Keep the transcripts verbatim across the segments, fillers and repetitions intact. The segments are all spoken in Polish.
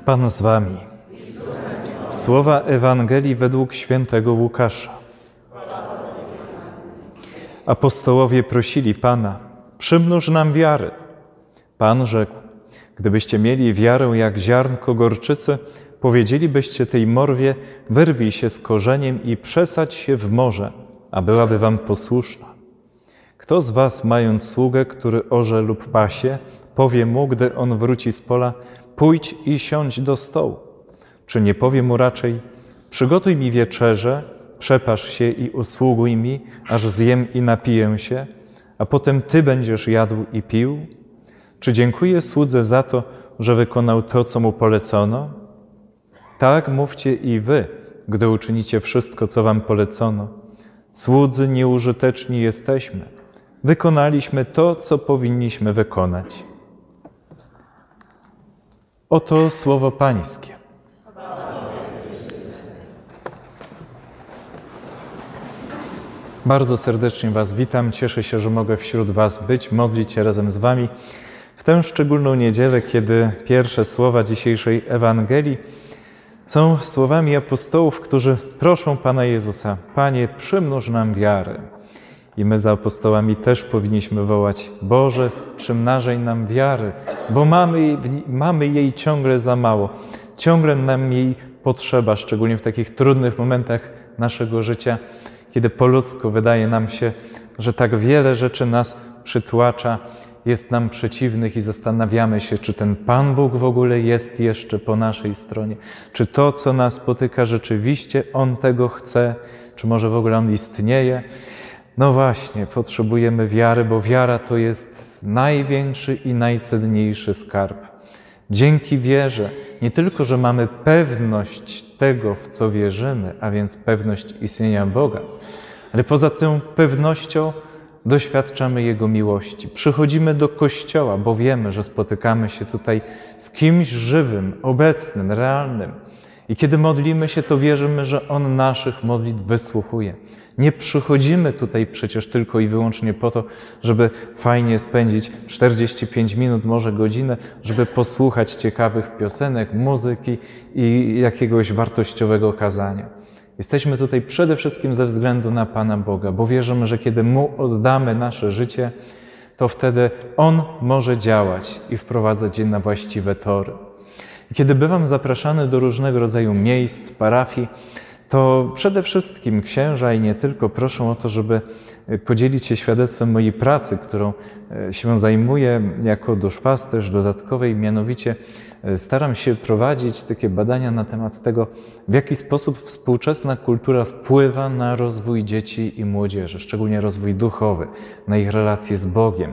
Pan z wami. Słowa Ewangelii według świętego Łukasza. Apostołowie prosili Pana, przymnóż nam wiary. Pan rzekł, gdybyście mieli wiarę jak ziarnko gorczycy, powiedzielibyście tej morwie, wyrwij się z korzeniem i przesadź się w morze, a byłaby wam posłuszna. Kto z was, mając sługę, który orze lub pasie, powie mu, gdy on wróci z pola, pójdź i siądź do stołu? Czy nie powie mu raczej, przygotuj mi wieczerzę, przepasz się i usługuj mi, aż zjem i napiję się, a potem ty będziesz jadł i pił? Czy dziękuję słudze za to, że wykonał to, co mu polecono? Tak mówcie i wy, gdy uczynicie wszystko, co wam polecono. Słudzy nieużyteczni jesteśmy. Wykonaliśmy to, co powinniśmy wykonać. Oto słowo Pańskie. Bardzo serdecznie was witam. Cieszę się, że mogę wśród was być, modlić się razem z wami w tę szczególną niedzielę, kiedy pierwsze słowa dzisiejszej Ewangelii są słowami apostołów, którzy proszą Pana Jezusa: Panie, przymnóż nam wiarę. I my za apostołami też powinniśmy wołać: Boże, przymnażaj nam wiary, bo mamy, mamy jej ciągle za mało. Ciągle nam jej potrzeba, szczególnie w takich trudnych momentach naszego życia, kiedy po ludzku wydaje nam się, że tak wiele rzeczy nas przytłacza, jest nam przeciwnych i zastanawiamy się, czy ten Pan Bóg w ogóle jest jeszcze po naszej stronie. Czy to, co nas spotyka, rzeczywiście On tego chce, czy może w ogóle On istnieje? No właśnie, potrzebujemy wiary, bo wiara to jest największy i najcenniejszy skarb. Dzięki wierze nie tylko, że mamy pewność tego, w co wierzymy, a więc pewność istnienia Boga, ale poza tą pewnością doświadczamy Jego miłości. Przychodzimy do Kościoła, bo wiemy, że spotykamy się tutaj z kimś żywym, obecnym, realnym. I kiedy modlimy się, to wierzymy, że On naszych modlitw wysłuchuje. Nie przychodzimy tutaj przecież tylko i wyłącznie po to, żeby fajnie spędzić czterdzieści pięć minut, może godzinę, żeby posłuchać ciekawych piosenek, muzyki i jakiegoś wartościowego kazania. Jesteśmy tutaj przede wszystkim ze względu na Pana Boga, bo wierzymy, że kiedy Mu oddamy nasze życie, to wtedy On może działać i wprowadzać je na właściwe tory. I kiedy bywam zapraszany do różnego rodzaju miejsc, parafii, to przede wszystkim księża i nie tylko proszą o to, żeby podzielić się świadectwem mojej pracy, którą się zajmuję jako duszpasterz dodatkowej, mianowicie staram się prowadzić takie badania na temat tego, w jaki sposób współczesna kultura wpływa na rozwój dzieci i młodzieży, szczególnie rozwój duchowy, na ich relacje z Bogiem.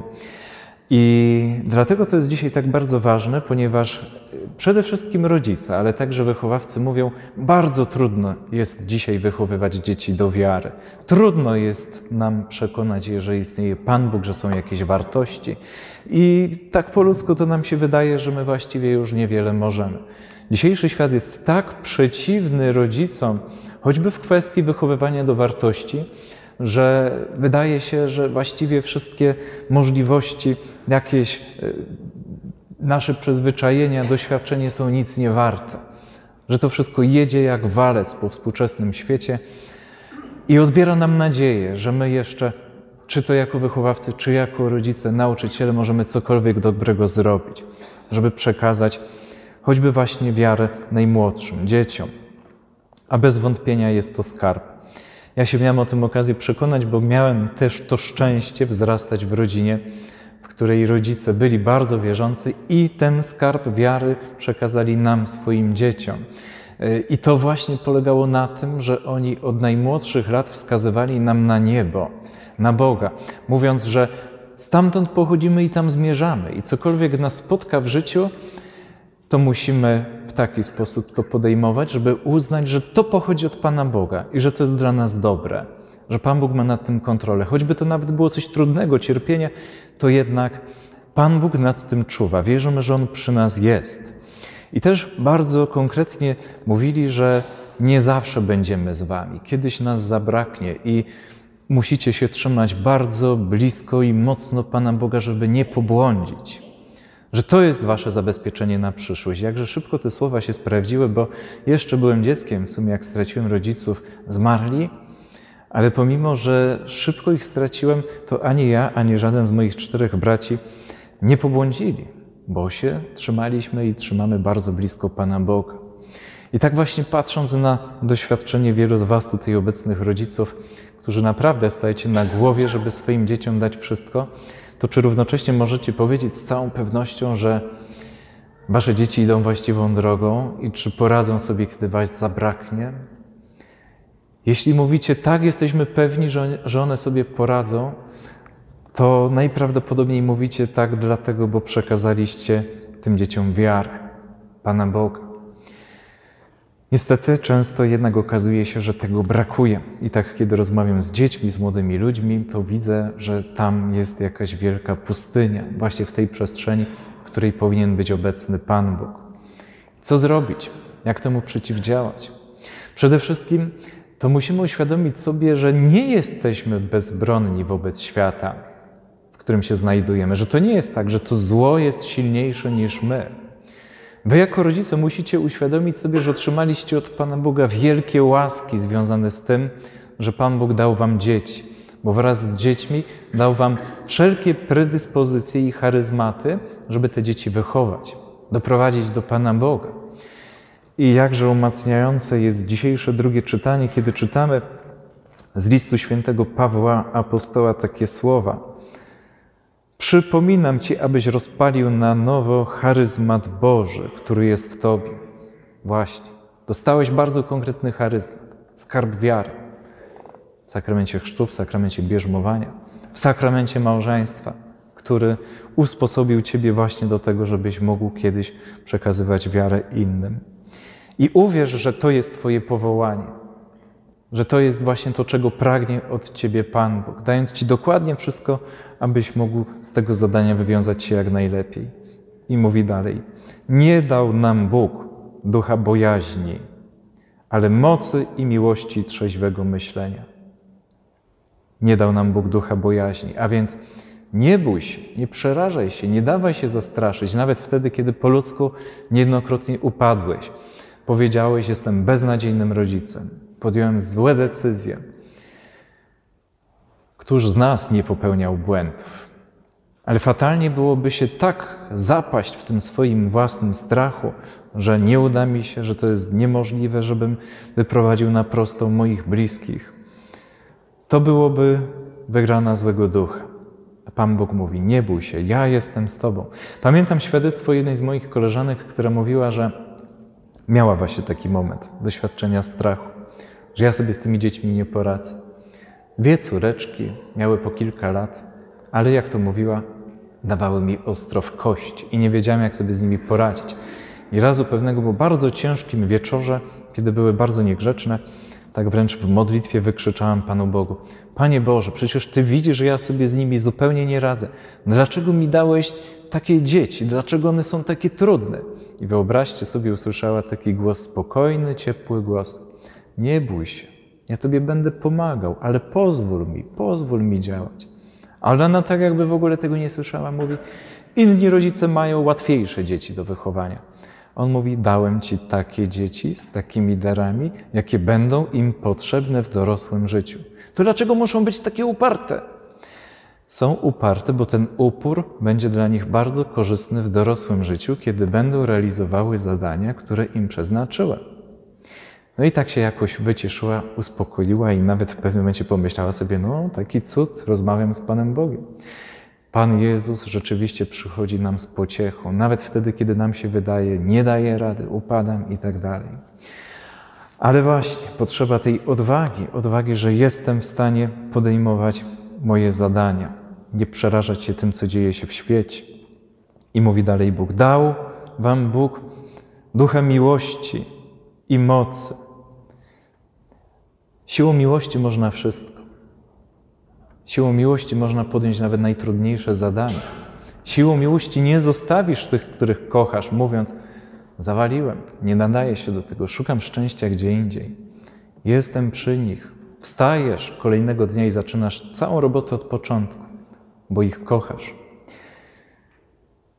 I dlatego to jest dzisiaj tak bardzo ważne, ponieważ przede wszystkim rodzice, ale także wychowawcy mówią, bardzo trudno jest dzisiaj wychowywać dzieci do wiary. Trudno jest nam przekonać je, że istnieje Pan Bóg, że są jakieś wartości. I tak po ludzku to nam się wydaje, że my właściwie już niewiele możemy. Dzisiejszy świat jest tak przeciwny rodzicom, choćby w kwestii wychowywania do wartości, że wydaje się, że właściwie wszystkie możliwości, jakieś nasze przyzwyczajenia, doświadczenie są nic nie warte. Że to wszystko jedzie jak walec po współczesnym świecie i odbiera nam nadzieję, że my jeszcze, czy to jako wychowawcy, czy jako rodzice, nauczyciele, możemy cokolwiek dobrego zrobić, żeby przekazać choćby właśnie wiarę najmłodszym, dzieciom. A bez wątpienia jest to skarb. Ja się miałem o tym okazję przekonać, bo miałem też to szczęście wzrastać w rodzinie, w której rodzice byli bardzo wierzący i ten skarb wiary przekazali nam, swoim dzieciom. I to właśnie polegało na tym, że oni od najmłodszych lat wskazywali nam na niebo, na Boga, mówiąc, że stamtąd pochodzimy i tam zmierzamy i cokolwiek nas spotka w życiu, to musimy w taki sposób to podejmować, żeby uznać, że to pochodzi od Pana Boga i że to jest dla nas dobre, że Pan Bóg ma nad tym kontrolę. Choćby to nawet było coś trudnego, cierpienie, to jednak Pan Bóg nad tym czuwa. Wierzymy, że On przy nas jest. I też bardzo konkretnie mówili, że nie zawsze będziemy z wami. Kiedyś nas zabraknie i musicie się trzymać bardzo blisko i mocno Pana Boga, żeby nie pobłądzić. że to jest wasze zabezpieczenie na przyszłość. Jakże szybko te słowa się sprawdziły, bo jeszcze byłem dzieckiem, w sumie jak straciłem rodziców, zmarli, ale pomimo, że szybko ich straciłem, to ani ja, ani żaden z moich czterech braci nie pobłądzili, bo się trzymaliśmy i trzymamy bardzo blisko Pana Boga. I tak właśnie patrząc na doświadczenie wielu z was tutaj obecnych rodziców, którzy naprawdę stajecie na głowie, żeby swoim dzieciom dać wszystko, to czy równocześnie możecie powiedzieć z całą pewnością, że wasze dzieci idą właściwą drogą i czy poradzą sobie, kiedy was zabraknie? Jeśli mówicie tak, jesteśmy pewni, że, że one sobie poradzą, to najprawdopodobniej mówicie tak dlatego, bo przekazaliście tym dzieciom wiarę Pana Boga. Niestety często jednak okazuje się, że tego brakuje. I tak kiedy rozmawiam z dziećmi, z młodymi ludźmi, to widzę, że tam jest jakaś wielka pustynia, właśnie w tej przestrzeni, w której powinien być obecny Pan Bóg. Co zrobić? Jak temu przeciwdziałać? Przede wszystkim to musimy uświadomić sobie, że nie jesteśmy bezbronni wobec świata, w którym się znajdujemy, że to nie jest tak, że to zło jest silniejsze niż my. Wy jako rodzice musicie uświadomić sobie, że otrzymaliście od Pana Boga wielkie łaski związane z tym, że Pan Bóg dał wam dzieci, bo wraz z dziećmi dał wam wszelkie predyspozycje i charyzmaty, żeby te dzieci wychować, doprowadzić do Pana Boga. I jakże umacniające jest dzisiejsze drugie czytanie, kiedy czytamy z listu świętego Pawła Apostoła takie słowa. Przypominam Ci, abyś rozpalił na nowo charyzmat Boży, który jest w Tobie. Właśnie, dostałeś bardzo konkretny charyzmat, skarb wiary. W sakramencie chrztu, w sakramencie bierzmowania, w sakramencie małżeństwa, który usposobił Ciebie właśnie do tego, żebyś mógł kiedyś przekazywać wiarę innym. I uwierz, że to jest Twoje powołanie, że to jest właśnie to, czego pragnie od Ciebie Pan Bóg, dając Ci dokładnie wszystko, abyś mógł z tego zadania wywiązać się jak najlepiej. I mówi dalej, nie dał nam Bóg ducha bojaźni, ale mocy i miłości i trzeźwego myślenia. Nie dał nam Bóg ducha bojaźni, a więc nie bój się, nie przerażaj się, nie dawaj się zastraszyć, nawet wtedy, kiedy po ludzku niejednokrotnie upadłeś. Powiedziałeś, jestem beznadziejnym rodzicem, podjąłem złe decyzje. Któż z nas nie popełniał błędów? Ale fatalnie byłoby się tak zapaść w tym swoim własnym strachu, że nie uda mi się, że to jest niemożliwe, żebym wyprowadził na prostą moich bliskich. To byłoby wygrana złego ducha. A Pan Bóg mówi, nie bój się, ja jestem z Tobą. Pamiętam świadectwo jednej z moich koleżanek, która mówiła, że miała właśnie taki moment doświadczenia strachu, że ja sobie z tymi dziećmi nie poradzę. Dwie córeczki miały po kilka lat, ale jak to mówiła, dawały mi ostro w kość i nie wiedziałem, jak sobie z nimi poradzić. I razu pewnego po bardzo ciężkim wieczorze, kiedy były bardzo niegrzeczne, tak wręcz w modlitwie wykrzyczałem Panu Bogu, Panie Boże, przecież Ty widzisz, że ja sobie z nimi zupełnie nie radzę. Dlaczego mi dałeś takie dzieci? Dlaczego one są takie trudne? I wyobraźcie sobie, usłyszała taki głos, spokojny, ciepły głos. Nie bój się, ja Tobie będę pomagał, ale pozwól mi, pozwól mi działać. Ale ona tak jakby w ogóle tego nie słyszała, mówi, inni rodzice mają łatwiejsze dzieci do wychowania. On mówi, dałem Ci takie dzieci z takimi darami, jakie będą im potrzebne w dorosłym życiu. To dlaczego muszą być takie uparte? Są uparte, bo ten upór będzie dla nich bardzo korzystny w dorosłym życiu, kiedy będą realizowały zadania, które im przeznaczyłem. No i tak się jakoś wycieszyła, uspokoiła i nawet w pewnym momencie pomyślała sobie, no taki cud, rozmawiam z Panem Bogiem. Pan Jezus rzeczywiście przychodzi nam z pociechą, nawet wtedy, kiedy nam się wydaje, nie daje rady, upadam i tak dalej. Ale właśnie, potrzeba tej odwagi, odwagi, że jestem w stanie podejmować moje zadania, nie przerażać się tym, co dzieje się w świecie. I mówi dalej Bóg, dał wam Bóg ducha miłości i mocy. Siłą miłości można wszystko. Siłą miłości można podjąć nawet najtrudniejsze zadania. Siłą miłości nie zostawisz tych, których kochasz, mówiąc, zawaliłem, nie nadaję się do tego, szukam szczęścia gdzie indziej. Jestem przy nich. Wstajesz kolejnego dnia i zaczynasz całą robotę od początku, bo ich kochasz.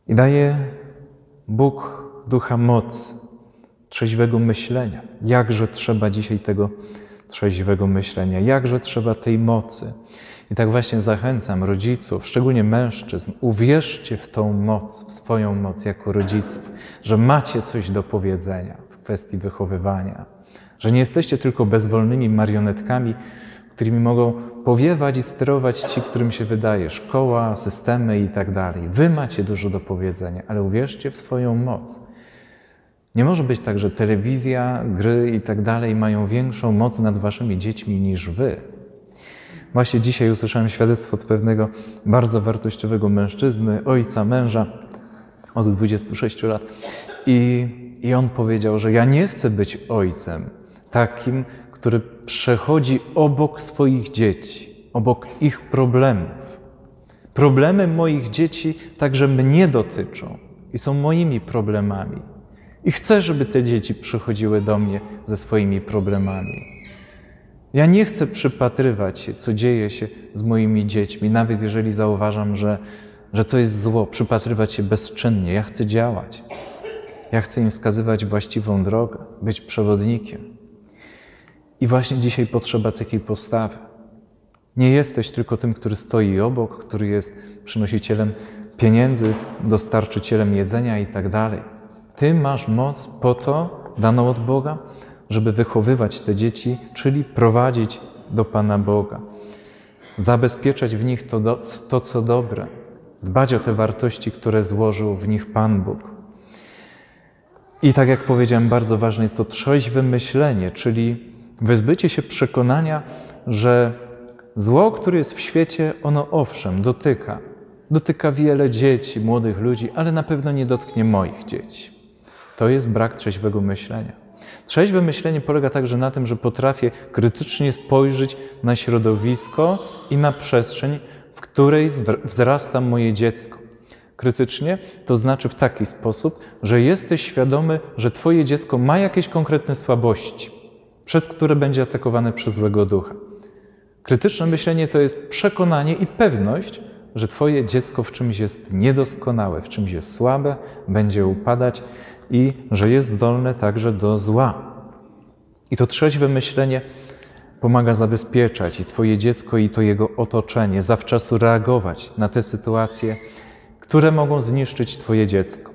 I daje Bóg ducha mocy, trzeźwego myślenia. Jakże trzeba dzisiaj tego trzeźwego myślenia, jakże trzeba tej mocy. I tak właśnie zachęcam rodziców, szczególnie mężczyzn, uwierzcie w tą moc, w swoją moc jako rodziców, że macie coś do powiedzenia w kwestii wychowywania, że nie jesteście tylko bezwolnymi marionetkami, którymi mogą powiewać i sterować ci, którym się wydaje, szkoła, systemy i tak dalej. Wy macie dużo do powiedzenia, ale uwierzcie w swoją moc. Nie może być tak, że telewizja, gry i tak dalej mają większą moc nad waszymi dziećmi niż wy. Właśnie dzisiaj usłyszałem świadectwo od pewnego bardzo wartościowego mężczyzny, ojca, męża od dwudziestu sześciu lat. I, I on powiedział, że ja nie chcę być ojcem takim, który przechodzi obok swoich dzieci, obok ich problemów. Problemy moich dzieci także mnie dotyczą i są moimi problemami. I chcę, żeby te dzieci przychodziły do mnie ze swoimi problemami. Ja nie chcę przypatrywać się, co dzieje się z moimi dziećmi, nawet jeżeli zauważam, że, że to jest zło, przypatrywać się bezczynnie. Ja chcę działać. Ja chcę im wskazywać właściwą drogę, być przewodnikiem. I właśnie dzisiaj potrzeba takiej postawy. Nie jesteś tylko tym, który stoi obok, który jest przynosicielem pieniędzy, dostarczycielem jedzenia i tak dalej. Ty masz moc po to, daną od Boga, żeby wychowywać te dzieci, czyli prowadzić do Pana Boga. Zabezpieczać w nich to, to, co dobre. Dbać o te wartości, które złożył w nich Pan Bóg. I tak jak powiedziałem, bardzo ważne jest to trzeźwe myślenie, czyli wyzbycie się przekonania, że zło, które jest w świecie, ono owszem, dotyka. Dotyka wiele dzieci, młodych ludzi, ale na pewno nie dotknie moich dzieci. To jest brak trzeźwego myślenia. Trzeźwe myślenie polega także na tym, że potrafię krytycznie spojrzeć na środowisko i na przestrzeń, w której wzrasta moje dziecko. Krytycznie to znaczy w taki sposób, że jesteś świadomy, że twoje dziecko ma jakieś konkretne słabości, przez które będzie atakowane przez złego ducha. Krytyczne myślenie to jest przekonanie i pewność, że twoje dziecko w czymś jest niedoskonałe, w czymś jest słabe, będzie upadać i że jest zdolne także do zła. I to trzeźwe myślenie pomaga zabezpieczać i twoje dziecko, i to jego otoczenie, zawczasu reagować na te sytuacje, które mogą zniszczyć twoje dziecko.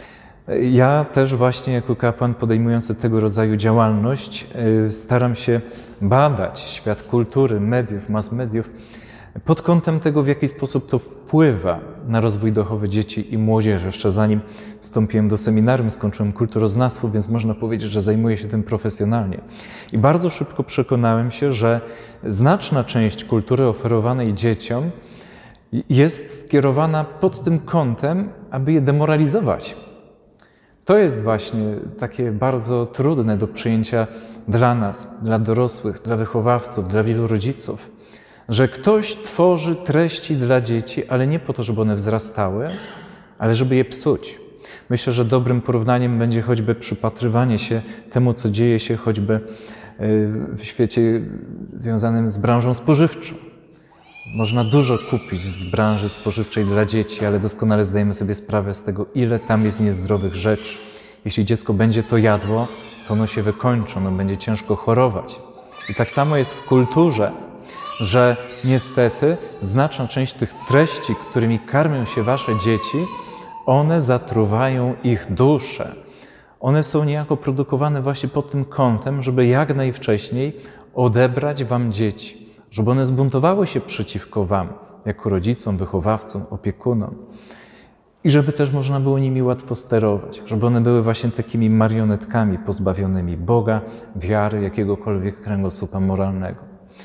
Ja też właśnie jako kapłan podejmujący tego rodzaju działalność staram się badać świat kultury, mediów, mass mediów pod kątem tego, w jaki sposób to wpływa na rozwój duchowy dzieci i młodzieży. Jeszcze zanim wstąpiłem do seminarium, skończyłem kulturoznawstwo, więc można powiedzieć, że zajmuję się tym profesjonalnie. I bardzo szybko przekonałem się, że znaczna część kultury oferowanej dzieciom jest skierowana pod tym kątem, aby je demoralizować. To jest właśnie takie bardzo trudne do przyjęcia dla nas, dla dorosłych, dla wychowawców, dla wielu rodziców, że ktoś tworzy treści dla dzieci, ale nie po to, żeby one wzrastały, ale żeby je psuć. Myślę, że dobrym porównaniem będzie choćby przypatrywanie się temu, co dzieje się choćby w świecie związanym z branżą spożywczą. Można dużo kupić z branży spożywczej dla dzieci, ale doskonale zdajemy sobie sprawę z tego, ile tam jest niezdrowych rzeczy. Jeśli dziecko będzie to jadło, to ono się wykończy, ono będzie ciężko chorować. I tak samo jest w kulturze, że niestety znaczna część tych treści, którymi karmią się wasze dzieci, one zatruwają ich duszę. One są niejako produkowane właśnie pod tym kątem, żeby jak najwcześniej odebrać wam dzieci, żeby one zbuntowały się przeciwko wam, jako rodzicom, wychowawcom, opiekunom. I żeby też można było nimi łatwo sterować, żeby one były właśnie takimi marionetkami pozbawionymi Boga, wiary, jakiegokolwiek kręgosłupa moralnego.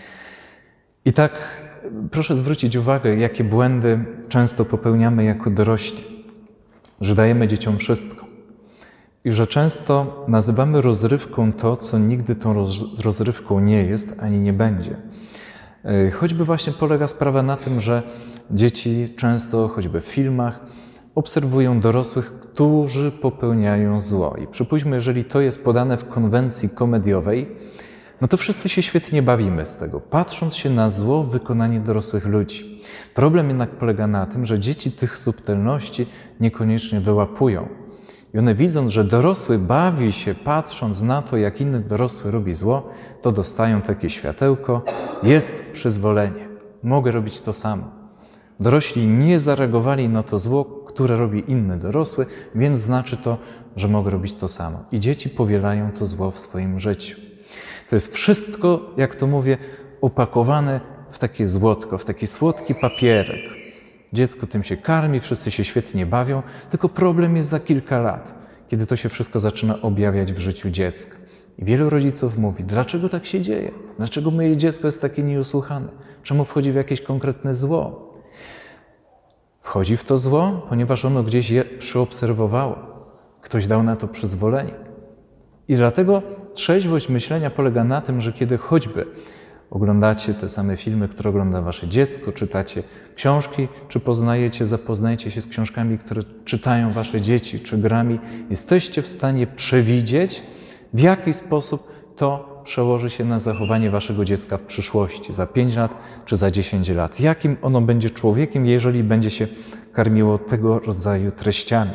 I tak proszę zwrócić uwagę, jakie błędy często popełniamy jako dorośli, że dajemy dzieciom wszystko i że często nazywamy rozrywką to, co nigdy tą roz, rozrywką nie jest, ani nie będzie. Choćby właśnie polega sprawa na tym, że dzieci często, choćby w filmach, obserwują dorosłych, którzy popełniają zło. I przypuśćmy, jeżeli to jest podane w konwencji komediowej, no to wszyscy się świetnie bawimy z tego, patrząc się na zło w wykonaniu dorosłych ludzi. Problem jednak polega na tym, że dzieci tych subtelności niekoniecznie wyłapują. I one widząc, że dorosły bawi się patrząc na to, jak inny dorosły robi zło, to dostają takie światełko, jest przyzwolenie, mogę robić to samo. Dorośli nie zareagowali na to zło, które robi inny dorosły, więc znaczy to, że mogę robić to samo. I dzieci powielają to zło w swoim życiu. To jest wszystko, jak to mówię, opakowane w takie złotko, w taki słodki papierek. Dziecko tym się karmi, wszyscy się świetnie bawią, tylko problem jest za kilka lat, kiedy to się wszystko zaczyna objawiać w życiu dziecka. I wielu rodziców mówi, dlaczego tak się dzieje? Dlaczego moje dziecko jest takie nieusłuchane? Czemu wchodzi w jakieś konkretne zło? Wchodzi w to zło, ponieważ ono gdzieś je przyobserwowało. Ktoś dał na to przyzwolenie. I dlatego trzeźwość myślenia polega na tym, że kiedy choćby oglądacie te same filmy, które ogląda wasze dziecko, czytacie książki, czy poznajecie, zapoznajecie się z książkami, które czytają wasze dzieci, czy grami, jesteście w stanie przewidzieć, w jaki sposób to przełoży się na zachowanie waszego dziecka w przyszłości, za pięć lat czy za dziesięć lat. Jakim ono będzie człowiekiem, jeżeli będzie się karmiło tego rodzaju treściami.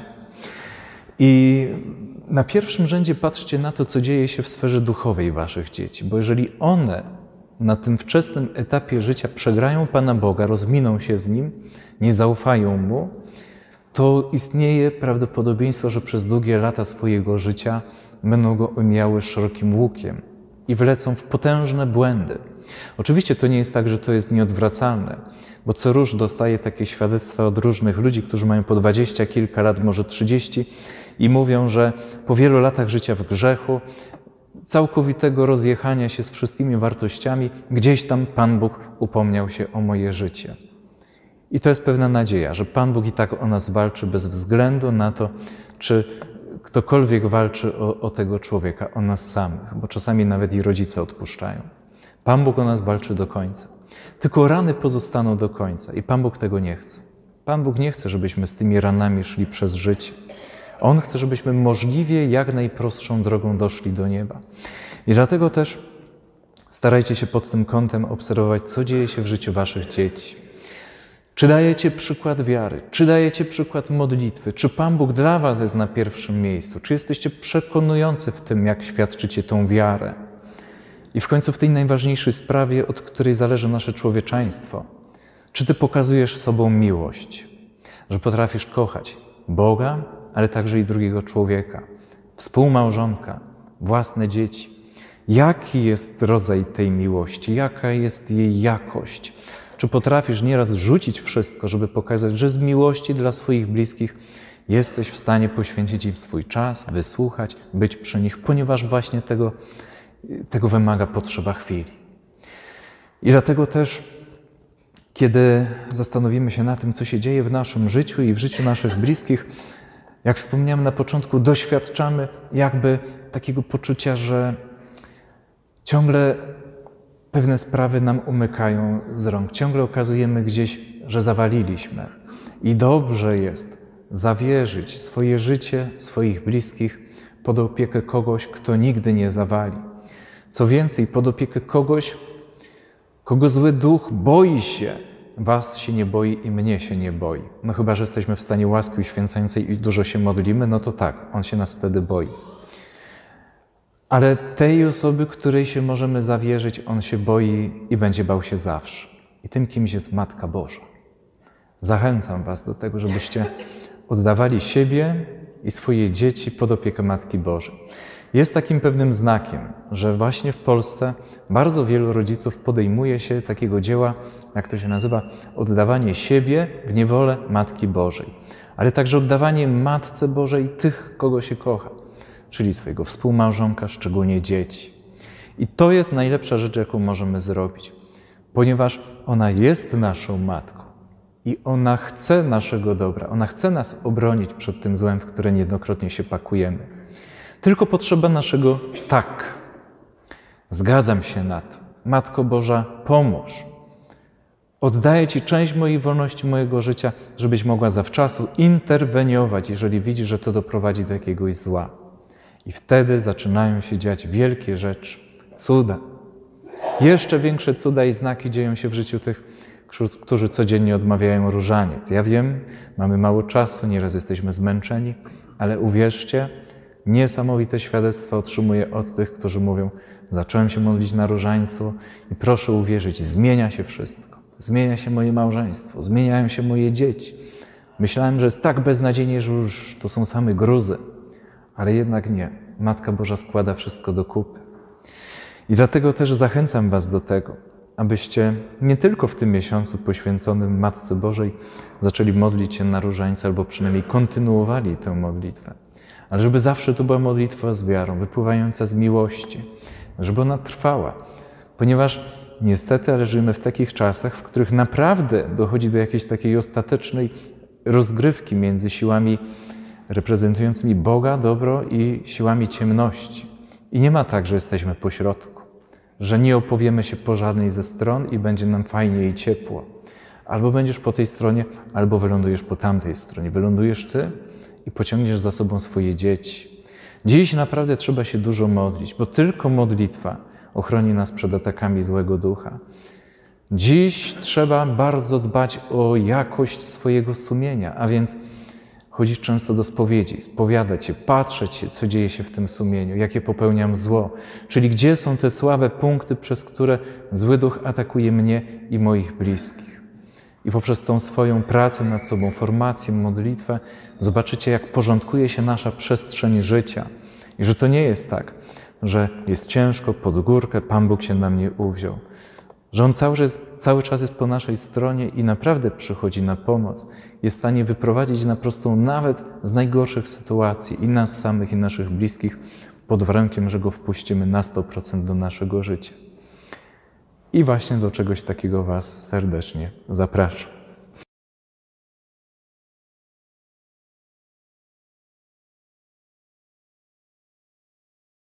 I na pierwszym rzędzie patrzcie na to, co dzieje się w sferze duchowej waszych dzieci, bo jeżeli one na tym wczesnym etapie życia przegrają Pana Boga, rozminą się z Nim, nie zaufają Mu, to istnieje prawdopodobieństwo, że przez długie lata swojego życia będą go omijały szerokim łukiem i wlecą w potężne błędy. Oczywiście to nie jest tak, że to jest nieodwracalne, bo co róż dostaję takie świadectwa od różnych ludzi, którzy mają po dwadzieścia kilka lat, może trzydzieści i mówią, że po wielu latach życia w grzechu, całkowitego rozjechania się z wszystkimi wartościami, gdzieś tam Pan Bóg upomniał się o moje życie. I to jest pewna nadzieja, że Pan Bóg i tak o nas walczy bez względu na to, czy ktokolwiek walczy o, o tego człowieka, o nas samych, bo czasami nawet i rodzice odpuszczają. Pan Bóg o nas walczy do końca. Tylko rany pozostaną do końca i Pan Bóg tego nie chce. Pan Bóg nie chce, żebyśmy z tymi ranami szli przez życie. On chce, żebyśmy możliwie jak najprostszą drogą doszli do nieba. I dlatego też starajcie się pod tym kątem obserwować, co dzieje się w życiu waszych dzieci. Czy dajecie przykład wiary? Czy dajecie przykład modlitwy? Czy Pan Bóg dla was jest na pierwszym miejscu? Czy jesteście przekonujący w tym, jak świadczycie tą wiarę? I w końcu w tej najważniejszej sprawie, od której zależy nasze człowieczeństwo. Czy ty pokazujesz sobą miłość? Że potrafisz kochać Boga, ale także i drugiego człowieka, współmałżonka, własne dzieci. Jaki jest rodzaj tej miłości? Jaka jest jej jakość? Czy potrafisz nieraz rzucić wszystko, żeby pokazać, że z miłości dla swoich bliskich jesteś w stanie poświęcić im swój czas, wysłuchać, być przy nich, ponieważ właśnie tego, tego wymaga potrzeba chwili. I dlatego też, kiedy zastanowimy się na tym, co się dzieje w naszym życiu i w życiu naszych bliskich, jak wspomniałem na początku, doświadczamy jakby takiego poczucia, że ciągle pewne sprawy nam umykają z rąk. Ciągle okazujemy gdzieś, że zawaliliśmy. I dobrze jest zawierzyć swoje życie, swoich bliskich pod opiekę kogoś, kto nigdy nie zawali. Co więcej, pod opiekę kogoś, kogo zły duch boi się. Was się nie boi i mnie się nie boi. No chyba, że jesteśmy w stanie łaski uświęcającej i dużo się modlimy, no to tak, on się nas wtedy boi. Ale tej osoby, której się możemy zawierzyć, on się boi i będzie bał się zawsze. I tym kimś jest Matka Boża. Zachęcam was do tego, żebyście oddawali siebie i swoje dzieci pod opiekę Matki Bożej. Jest takim pewnym znakiem, że właśnie w Polsce bardzo wielu rodziców podejmuje się takiego dzieła, jak to się nazywa, oddawanie siebie w niewolę Matki Bożej, ale także oddawanie Matce Bożej tych, kogo się kocha, czyli swojego współmałżonka, szczególnie dzieci. I to jest najlepsza rzecz, jaką możemy zrobić, ponieważ ona jest naszą Matką i ona chce naszego dobra, ona chce nas obronić przed tym złem, w które niejednokrotnie się pakujemy. Tylko potrzeba naszego tak. Zgadzam się na to. Matko Boża, pomóż. Oddaję Ci część mojej wolności, mojego życia, żebyś mogła zawczasu interweniować, jeżeli widzisz, że to doprowadzi do jakiegoś zła. I wtedy zaczynają się dziać wielkie rzeczy, cuda, Jeszcze większe cuda i znaki dzieją się w życiu tych, którzy codziennie odmawiają różaniec. Ja wiem, mamy mało czasu, nieraz jesteśmy zmęczeni, ale uwierzcie, niesamowite świadectwa otrzymuję od tych, którzy mówią: zacząłem się modlić na różańcu i proszę uwierzyć, zmienia się wszystko. Zmienia się moje małżeństwo, zmieniają się moje dzieci. Myślałem, że jest tak beznadziejnie, że już to są same gruzy, ale jednak nie. Matka Boża składa wszystko do kupy. I dlatego też zachęcam was do tego, abyście nie tylko w tym miesiącu poświęconym Matce Bożej zaczęli modlić się na różańcu, albo przynajmniej kontynuowali tę modlitwę, ale żeby zawsze to była modlitwa z wiarą, wypływająca z miłości, żeby ona trwała, ponieważ niestety, ale żyjemy w takich czasach, w których naprawdę dochodzi do jakiejś takiej ostatecznej rozgrywki między siłami reprezentującymi Boga, dobro i siłami ciemności. I nie ma tak, że jesteśmy pośrodku, że nie opowiemy się po żadnej ze stron i będzie nam fajnie i ciepło. Albo będziesz po tej stronie, albo wylądujesz po tamtej stronie. Wylądujesz ty i pociągniesz za sobą swoje dzieci. Dziś naprawdę trzeba się dużo modlić, bo tylko modlitwa ochroni nas przed atakami złego ducha. Dziś trzeba bardzo dbać o jakość swojego sumienia, a więc chodzić często do spowiedzi, spowiadać się, patrzeć się, co dzieje się w tym sumieniu, jakie popełniam zło, czyli gdzie są te słabe punkty, przez które zły duch atakuje mnie i moich bliskich. I poprzez tą swoją pracę nad sobą, formację, modlitwę, zobaczycie, jak porządkuje się nasza przestrzeń życia. I że to nie jest tak, że jest ciężko, pod górkę, Pan Bóg się na mnie uwziął. Że On cały czas, cały czas jest po naszej stronie i naprawdę przychodzi na pomoc. Jest w stanie wyprowadzić na prostą nawet z najgorszych sytuacji i nas samych, i naszych bliskich, pod warunkiem, że Go wpuścimy na sto procent do naszego życia. I właśnie do czegoś takiego was serdecznie zapraszam.